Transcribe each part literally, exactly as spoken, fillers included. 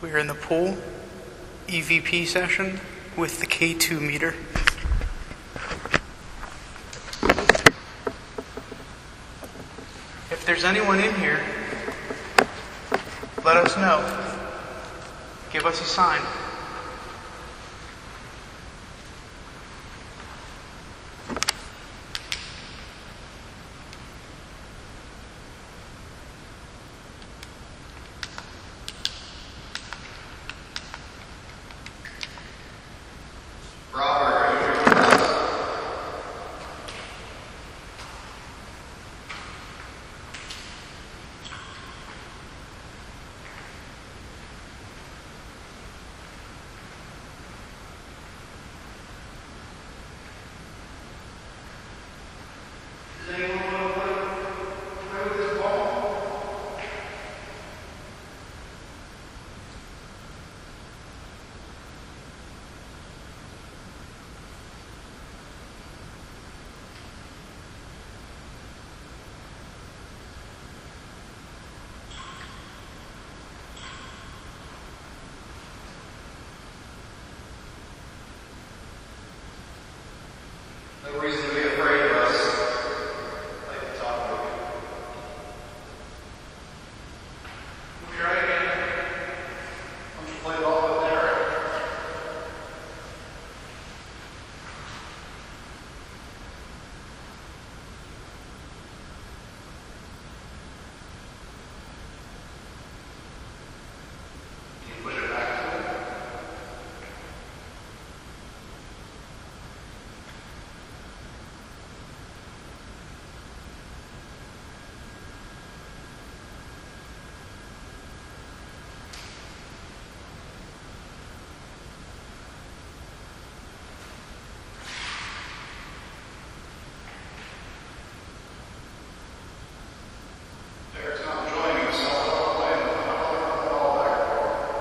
We're in the pool E V P session with the K two meter. If there's anyone in here, let us know. Give us a sign. No reason to be afraid of us. Like to talk with you. We'll try again. Why don't you play ball with Derek? Can you push it back to him? Derek's not enjoying himself. I'll play him. I'll run the ball back and forth.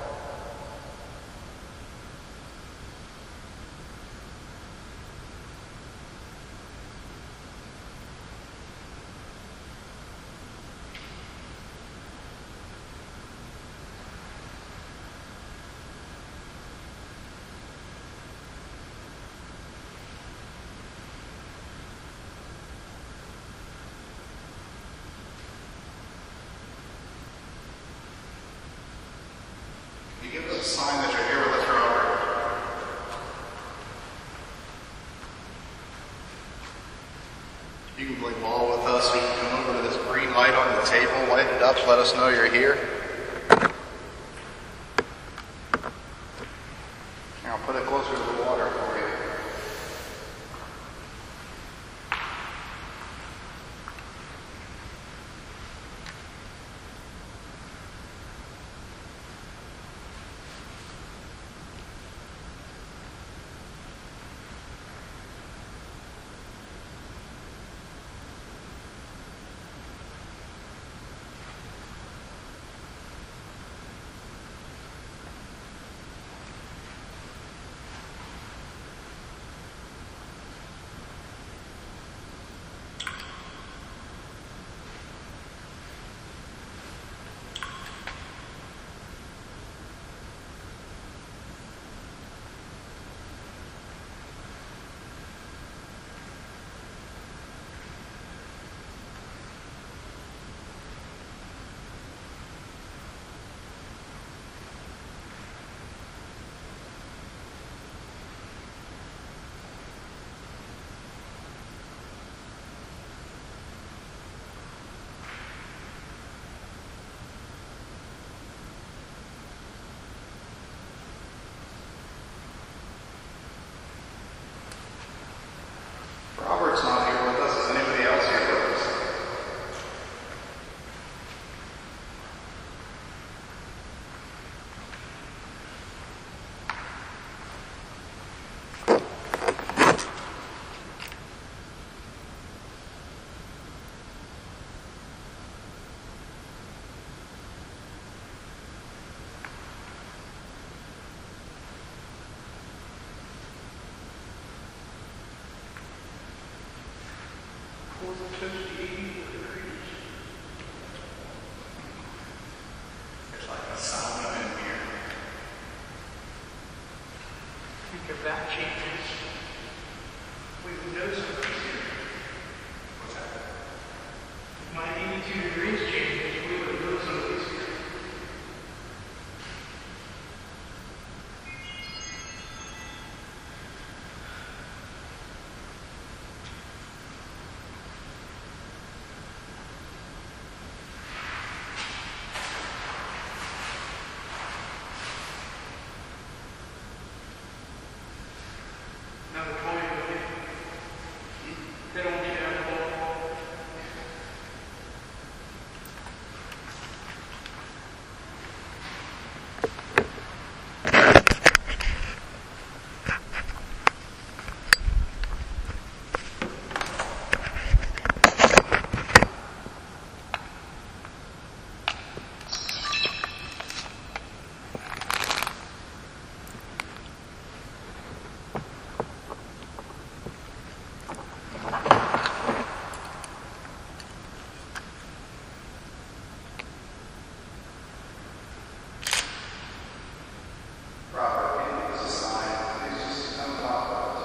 Can you give us a sign that you're here with us, Robert? You can play ball with us. You can come over to this green light on the table, light it up, let us know you're here. Now put it closer to the water for you. Robert's not here with us. Is anybody else here with us? There's like a sauna in here. changes. We would know something's here. What's that? If my eighty-two degrees changes, we would know something's here. Now the toy with it. They don't get out of the ball. Robert, can you give us a sign? Please just come talk with us.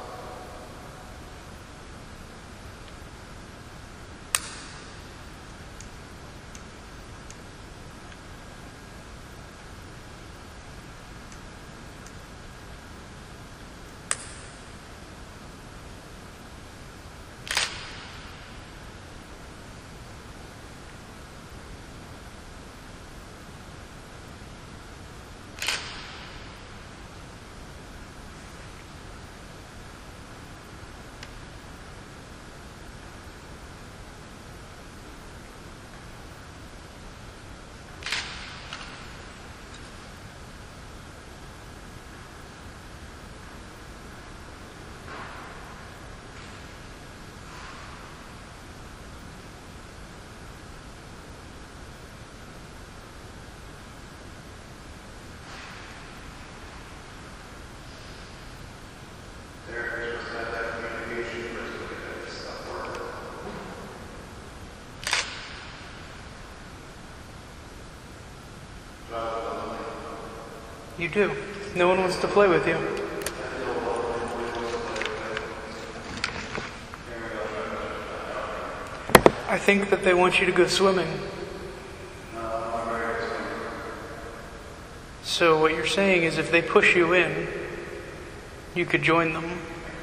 There, just have that communication first to get this stuff working. You do. No one wants to play with you. I think that they want you to go swimming. So what you're saying is if they push you in, you could join them.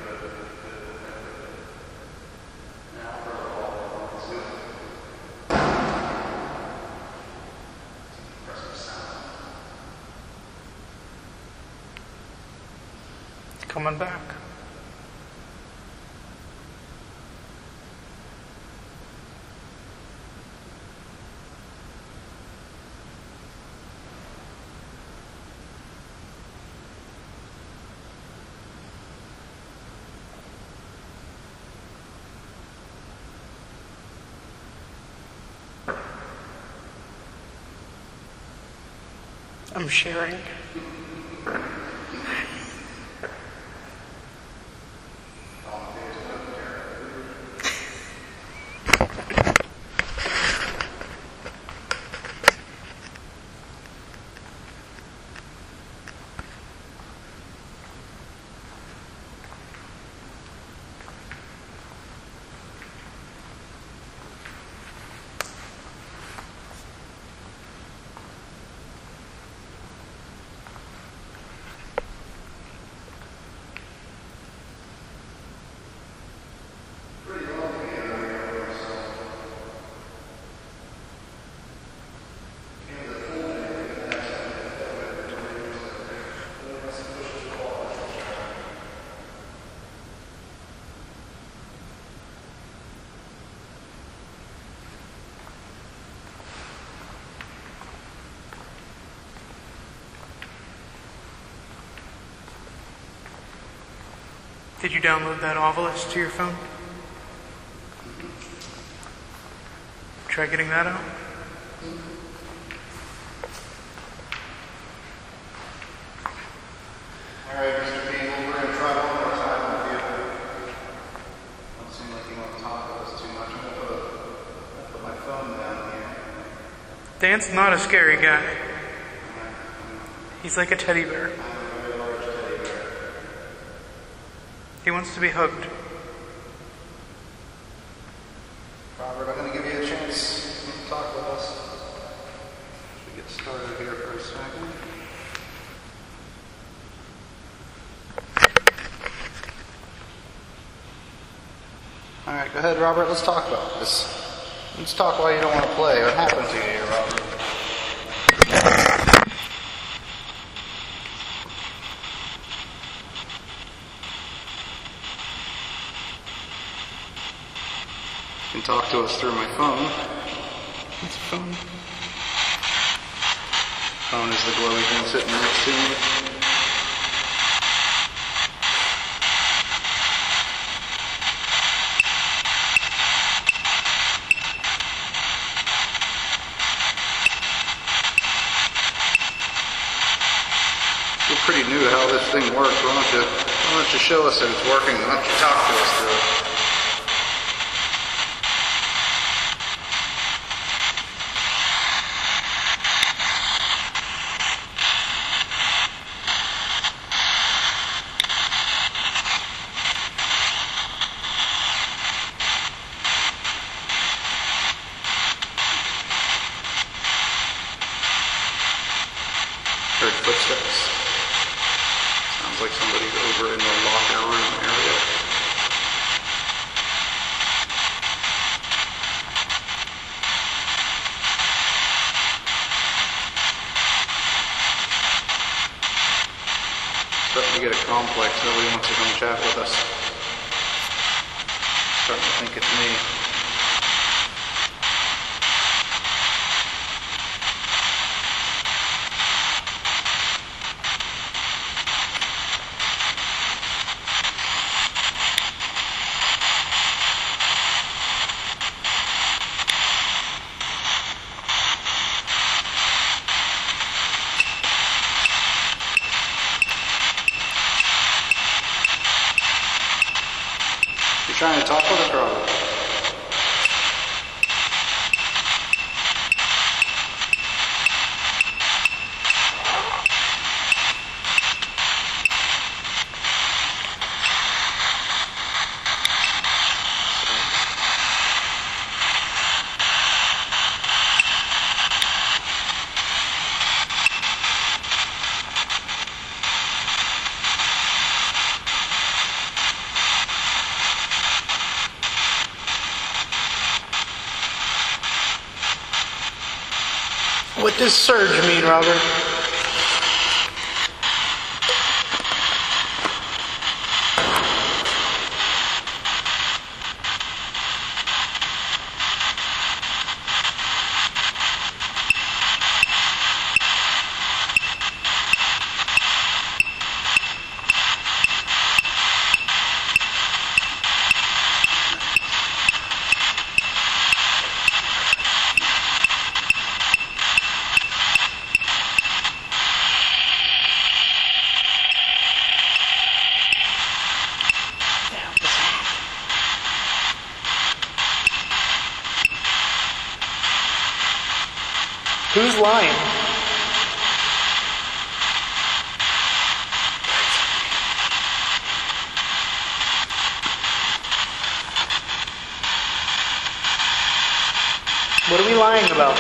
Coming back. I'm sharing. Did you download that Ovilus to your phone? Try getting that out. All right, Mister Beagle, we're going to try one more time with you. Don't seem like you want to talk with us too much. I'm going to put, a, put my phone down here. Dan's not a scary guy. He's like a teddy bear. I'm a very large teddy bear. He wants to be hooked. Robert, I'm going to give you a chance to talk with us. Should we get started here for a second? All right, go ahead, Robert. Let's talk about this. Let's talk why you don't want to play. What happened to you here, Robert? You can talk to us through my phone. What's a phone? Phone is the glowy thing sitting next to me. You're pretty new to how this thing works. Why don't you, why don't you show us that it's working? Why don't you talk to us through it? Heard footsteps. Sounds like somebody's over in the locker room area. Starting to get a complex. Nobody wants to come chat with us. Starting to think it's me. You trying to talk with us, Robert? What does surge mean, Robert? Who's lying? What are we lying about?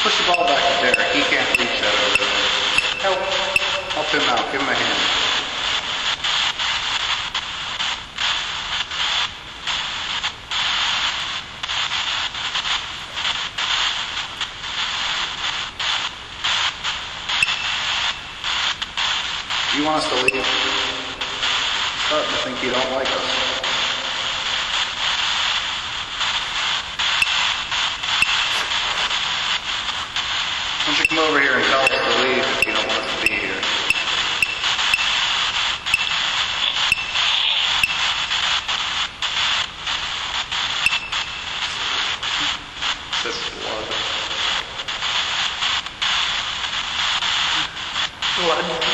Push the ball back to Derek. He can't reach that over there. Help. Help him out. Give him a hand. You want us to leave? I'm starting to think you don't like us. Why don't you come over here and tell us to leave if you don't want us to be here? This blood. Blood.